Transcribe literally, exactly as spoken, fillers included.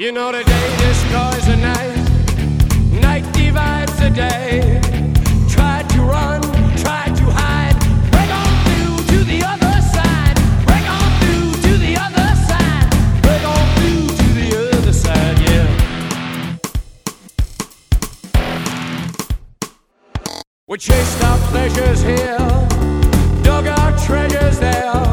You know the day destroys the night, night divides the day. Tried to run, tried to hide, break on through to the other side, break on through to the other side, break on through to the other side, yeah. We chased our pleasures here, dug our treasures there.